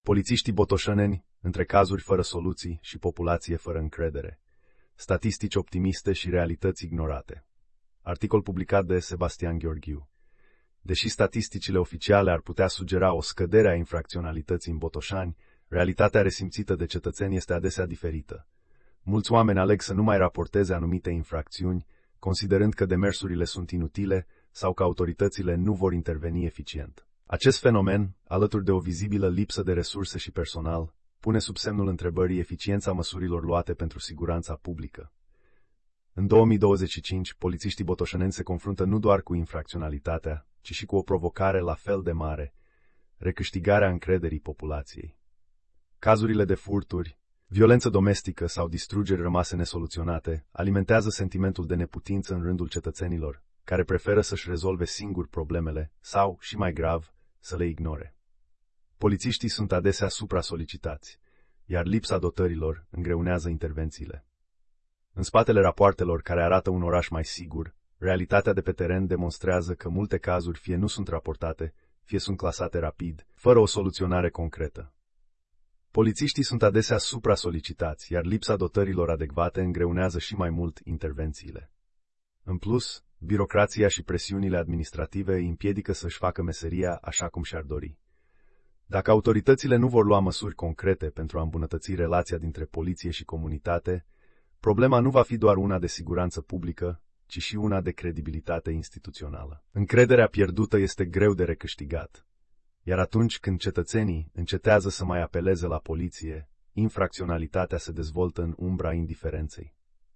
Polițiștii botoșaneni, între cazuri fără soluții și populație fără încredere. Statistici optimiste și realități ignorate. Articol publicat de Sebastian Gheorghiu. Deși statisticile oficiale ar putea sugera o scădere a infracționalității în Botoșani, realitatea resimțită de cetățeni este adesea diferită. Mulți oameni aleg să nu mai raporteze anumite infracțiuni, considerând că demersurile sunt inutile sau că autoritățile nu vor interveni eficient. Acest fenomen, alături de o vizibilă lipsă de resurse și personal, pune sub semnul întrebării eficiența măsurilor luate pentru siguranța publică. În 2025, polițiștii botoșaneni se confruntă nu doar cu infracționalitatea, ci și cu o provocare la fel de mare, recâștigarea încrederii populației. Cazurile de furturi, violență domestică sau distrugeri rămase nesoluționate alimentează sentimentul de neputință în rândul cetățenilor, care preferă să-și rezolve singuri problemele sau, și mai grav, să le ignore. Polițiștii sunt adesea supra-solicitați, iar lipsa dotărilor îngreunează intervențiile. În spatele rapoartelor care arată un oraș mai sigur, realitatea de pe teren demonstrează că multe cazuri fie nu sunt raportate, fie sunt clasate rapid, fără o soluționare concretă. Polițiștii sunt adesea supra-solicitați, iar lipsa dotărilor adecvate îngreunează și mai mult intervențiile. În plus, birocrația și presiunile administrative îi împiedică să-și facă meseria așa cum și-ar dori. Dacă autoritățile nu vor lua măsuri concrete pentru a îmbunătăți relația dintre poliție și comunitate, problema nu va fi doar una de siguranță publică, ci și una de credibilitate instituțională. Încrederea pierdută este greu de recâștigat, iar atunci când cetățenii încetează să mai apeleze la poliție, infracționalitatea se dezvoltă în umbra indiferenței.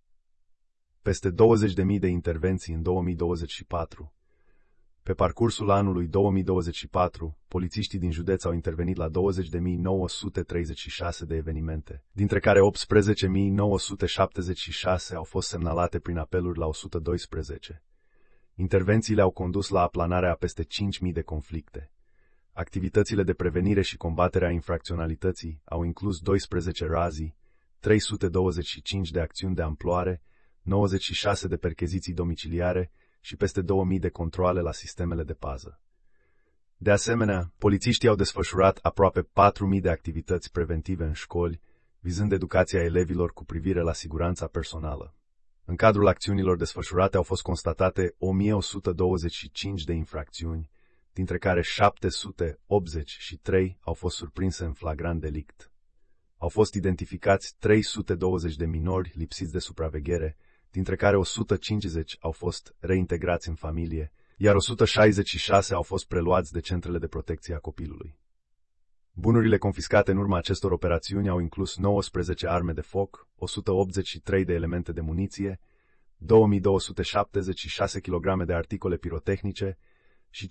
Peste 20.000 de intervenții în 2024. Pe parcursul anului 2024, polițiștii din județ au intervenit la 20.936 de evenimente, dintre care 18.976 au fost semnalate prin apeluri la 112. Intervențiile au condus la aplanarea a peste 5.000 de conflicte. Activitățile de prevenire și combatere a infracționalității au inclus 12 razii, 325 de acțiuni de amploare, 96 de percheziții domiciliare și peste 2000 de controale la sistemele de pază. De asemenea, polițiștii au desfășurat aproape 4000 de activități preventive în școli, vizând educația elevilor cu privire la siguranța personală. În cadrul acțiunilor desfășurate au fost constatate 1125 de infracțiuni, dintre care 783 au fost surprinse în flagrant delict. Au fost identificați 320 de minori lipsiți de supraveghere, dintre care 150 au fost reintegrați în familie, iar 166 au fost preluați de centrele de protecție a copilului. Bunurile confiscate în urma acestor operațiuni au inclus 19 arme de foc, 183 de elemente de muniție, 2276 kg de articole pirotehnice și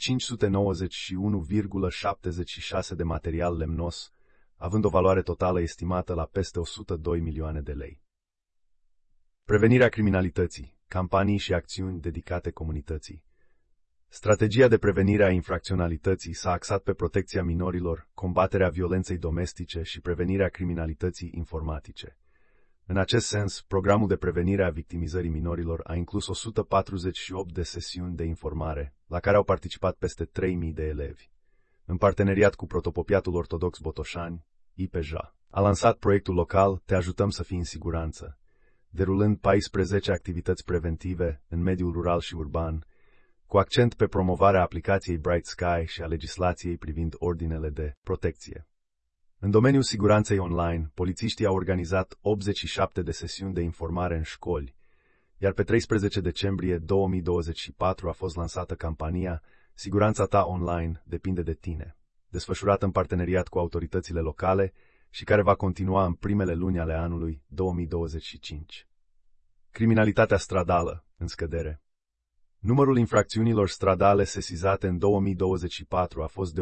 591,76 de material lemnos, având o valoare totală estimată la peste 102 milioane de lei. Prevenirea criminalității, campanii și acțiuni dedicate comunității. Strategia de prevenire a infracționalității s-a axat pe protecția minorilor, combaterea violenței domestice și prevenirea criminalității informatice. În acest sens, programul de prevenire a victimizării minorilor a inclus 148 de sesiuni de informare, la care au participat peste 3000 de elevi. În parteneriat cu Protopopiatul Ortodox Botoșani, IPJ-a a lansat proiectul local Te ajutăm să fii în siguranță, derulând 14 activități preventive în mediul rural și urban, cu accent pe promovarea aplicației Bright Sky și a legislației privind ordinele de protecție. În domeniul siguranței online, polițiștii au organizat 87 de sesiuni de informare în școli, iar pe 13 decembrie 2024 a fost lansată campania Siguranța ta online depinde de tine, desfășurată în parteneriat cu autoritățile locale și care va continua în primele luni ale anului 2025. Criminalitatea stradală, în scădere. Numărul infracțiunilor stradale sesizate în 2024 a fost de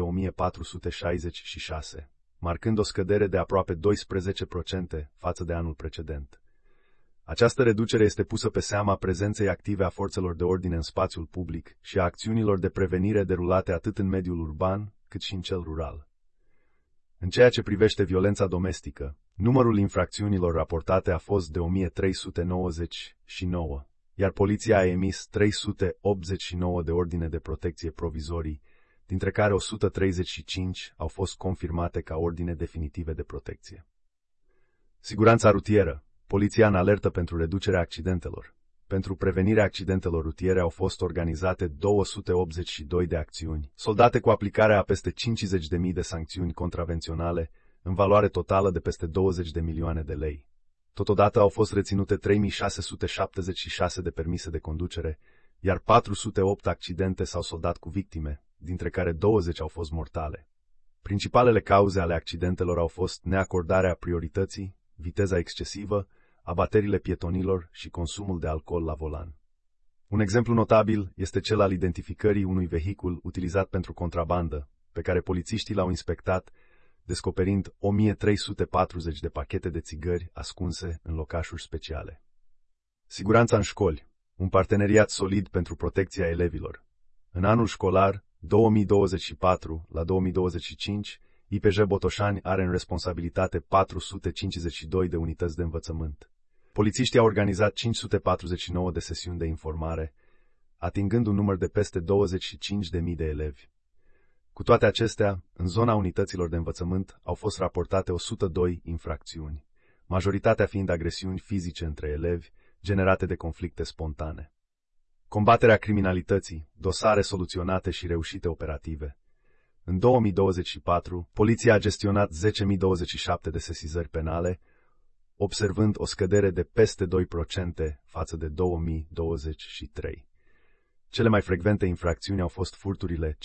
1466, marcând o scădere de aproape 12% față de anul precedent. Această reducere este pusă pe seama prezenței active a forțelor de ordine în spațiul public și a acțiunilor de prevenire derulate atât în mediul urban, cât și în cel rural. În ceea ce privește violența domestică, numărul infracțiunilor raportate a fost de 1399, iar poliția a emis 389 de ordine de protecție provizorii, dintre care 135 au fost confirmate ca ordine definitive de protecție. Siguranța rutieră. Poliția în alertă pentru reducerea accidentelor. Pentru prevenirea accidentelor rutiere au fost organizate 282 de acțiuni, soldate cu aplicarea a peste 50.000 de sancțiuni contravenționale, în valoare totală de peste 20 de milioane de lei. Totodată au fost reținute 3676 de permise de conducere, iar 408 accidente s-au soldat cu victime, dintre care 20 au fost mortale. Principalele cauze ale accidentelor au fost neacordarea priorității, viteza excesivă, abaterile pietonilor și consumul de alcool la volan. Un exemplu notabil este cel al identificării unui vehicul utilizat pentru contrabandă, pe care polițiștii l-au inspectat, descoperind 1340 de pachete de țigări ascunse în locașuri speciale. Siguranța în școli. Un parteneriat solid pentru protecția elevilor. În anul școlar 2024 la 2025, IPJ Botoșani are în responsabilitate 452 de unități de învățământ. Polițiștii au organizat 549 de sesiuni de informare, atingând un număr de peste 25.000 de elevi. Cu toate acestea, în zona unităților de învățământ au fost raportate 102 infracțiuni, majoritatea fiind agresiuni fizice între elevi, generate de conflicte spontane. Combaterea criminalității, dosare soluționate și reușite operative. În 2024, poliția a gestionat 10.027 de sesizări penale, observând o scădere de peste 2% față de 2023. Cele mai frecvente infracțiuni au fost furturile,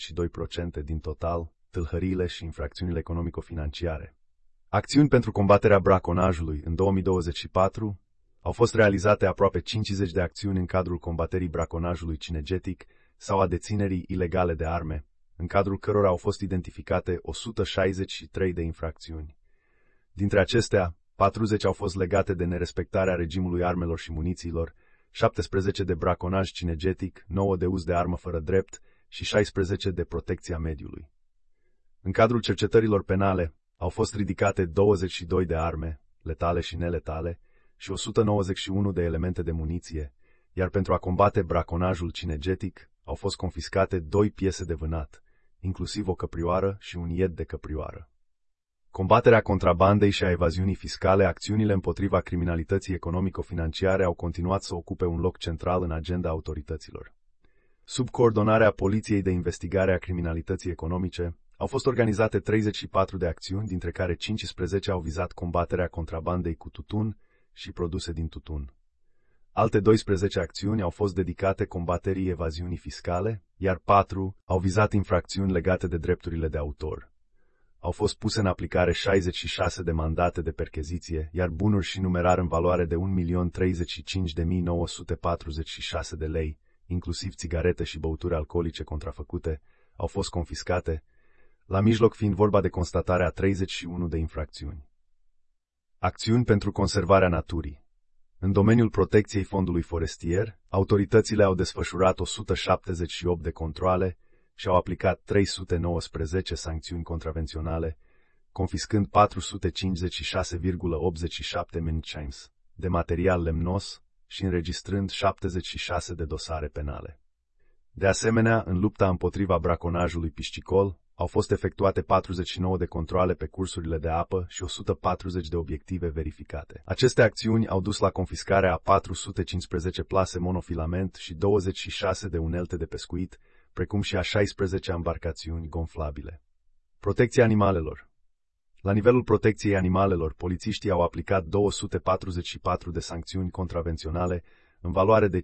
52% din total, tâlhăriile și infracțiunile economico-financiare. Acțiuni pentru combaterea braconajului în 2024 au fost realizate aproape 50 de acțiuni în cadrul combaterii braconajului cinegetic sau a deținerii ilegale de arme, în cadrul cărora au fost identificate 163 de infracțiuni. Dintre acestea, 40 au fost legate de nerespectarea regimului armelor și munițiilor, 17 de braconaj cinegetic, 9 de uz de armă fără drept și 16 de protecția mediului. În cadrul cercetărilor penale au fost ridicate 22 de arme, letale și neletale, și 191 de elemente de muniție, iar pentru a combate braconajul cinegetic au fost confiscate 2 piese de vânat, inclusiv o căprioară și un ied de căprioară. Combaterea contrabandei și a evaziunii fiscale, acțiunile împotriva criminalității economico-financiare au continuat să ocupe un loc central în agenda autorităților. Sub coordonarea Poliției de Investigare a Criminalității Economice, au fost organizate 34 de acțiuni, dintre care 15 au vizat combaterea contrabandei cu tutun și produse din tutun. Alte 12 acțiuni au fost dedicate combaterii evaziunii fiscale, iar 4 au vizat infracțiuni legate de drepturile de autor. Au fost puse în aplicare 66 de mandate de percheziție, iar bunuri și numerar în valoare de 1.035.946 de lei, inclusiv țigarete și băuturi alcoolice contrafăcute, au fost confiscate, la mijloc fiind vorba de constatarea a 31 de infracțiuni. Acțiuni pentru conservarea naturii. În domeniul protecției fondului forestier, autoritățile au desfășurat 178 de controale și au aplicat 319 sancțiuni contravenționale, confiscând 456,87 menchimes de material lemnos și înregistrând 76 de dosare penale. De asemenea, în lupta împotriva braconajului piscicol, au fost efectuate 49 de controale pe cursurile de apă și 140 de obiective verificate. Aceste acțiuni au dus la confiscarea a 415 plase monofilament și 26 de unelte de pescuit, precum și a 16 embarcațiuni gonflabile. Protecția animalelor. La nivelul protecției animalelor, polițiștii au aplicat 244 de sancțiuni contravenționale în valoare de 539.350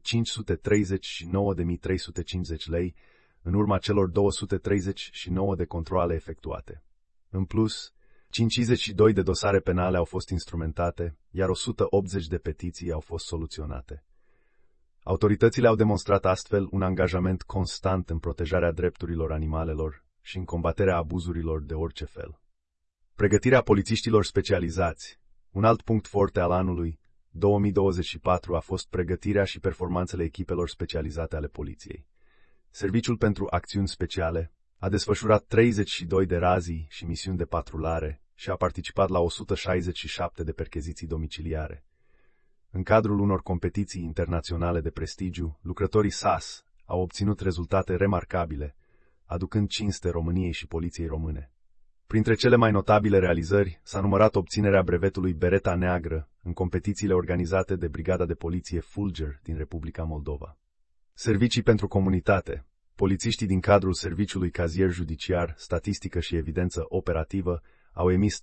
lei, în urma celor 239 de controale efectuate. În plus, 52 de dosare penale au fost instrumentate, iar 180 de petiții au fost soluționate. Autoritățile au demonstrat astfel un angajament constant în protejarea drepturilor animalelor și în combaterea abuzurilor de orice fel. Pregătirea polițiștilor specializați. Un alt punct forte al anului 2024 a fost pregătirea și performanțele echipelor specializate ale poliției. Serviciul pentru acțiuni speciale a desfășurat 32 de razii și misiuni de patrulare și a participat la 167 de percheziții domiciliare. În cadrul unor competiții internaționale de prestigiu, lucrătorii SAS au obținut rezultate remarcabile, aducând cinste României și poliției române. Printre cele mai notabile realizări s-a numărat obținerea brevetului Bereta Neagră în competițiile organizate de Brigada de Poliție Fulger din Republica Moldova. Servicii pentru comunitate. Polițiștii din cadrul Serviciului Cazier Judiciar, Statistică și Evidență Operativă au emis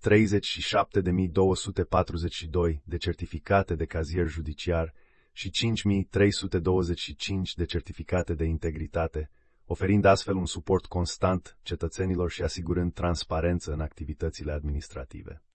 37.242 de certificate de cazier judiciar și 5.325 de certificate de integritate, oferind astfel un suport constant cetățenilor și asigurând transparență în activitățile administrative.